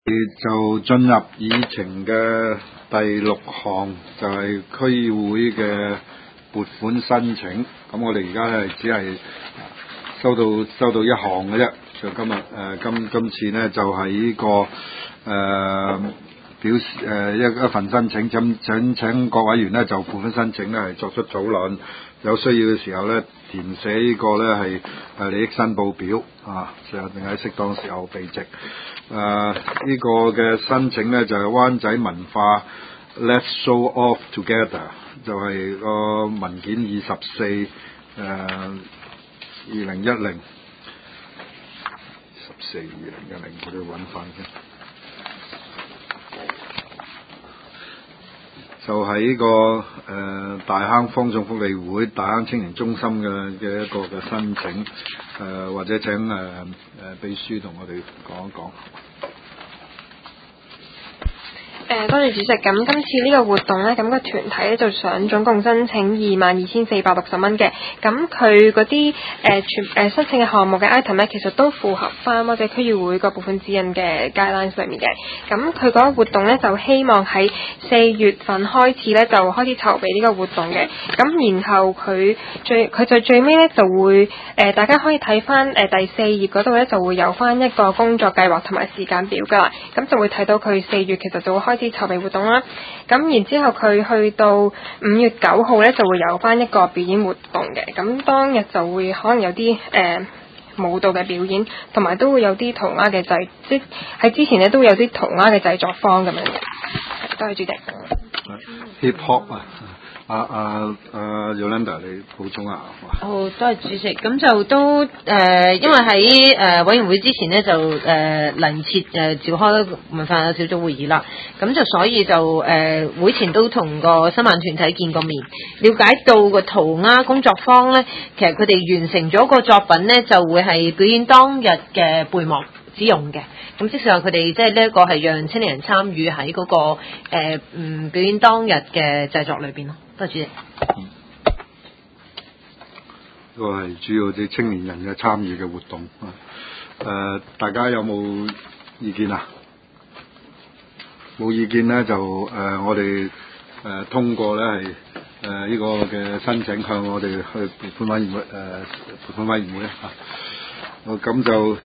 就進入議程嘅第6項，就係區議會嘅撥款申請。咁我哋而家係只係收到一項嘅啫。就今次呢，就係呢個表示一份申請，請各委員呢就撥款申請呢係作出討論，有需要嘅時候呢填寫呢個呢係利益申報表啊，就定喺適當時候備席。呢個嘅申請呢就係灣仔文化 Let's Show Off Together， 就係個文件24 2010。我哋揾翻先，就係呢個大坑方眾福利會大坑青年中心嘅一個嘅申請，或者請秘書同我哋講一講。 多謝主席。咁今次呢個活動呢，咁個團體咧就想總共申請22,460蚊嘅。咁佢嗰啲申請嘅項目嘅 item 呢，其實都符合翻或者區議會個部分指引嘅 guidelines 上面嘅。咁佢嗰個活動呢，就希望喺4月份開始呢，就開始籌備呢個活動嘅。咁然後佢就最尾呢，就會大家可以睇翻第4頁嗰度呢，就會有翻一個工作計劃同埋時間表㗎啦。咁就會睇到佢4月其實就會開始籌備活動啦，咁然之後佢去到5月9號咧就會有翻一個表演活動嘅，咁當日就會可能有啲舞蹈嘅表演，同埋都會有啲塗鴉嘅即喺之前咧都會有啲塗鴉嘅製作坊咁樣嘅。多謝主席。 Hip Hop Yolanda 你補充下。 好，多謝主席。咁就都因為喺委員會之前呢，就臨切召開文化小組會議啦。咁就所以就會前都同個新聞團體見過面，了解到個塗鴉工作坊呢，其實佢哋完成咗個作品呢，就會係表演當日嘅背幕之用嘅。咁即係話佢哋即係呢一個係讓青年人參與喺嗰個表演當日嘅製作裏邊咯。多謝主席。 呢個係主要啲青年人嘅參與嘅活動。大家有冇意見啊？冇意見呢，就我哋通過呢係呢個嘅申請向我哋去撥款委員會啊。咁就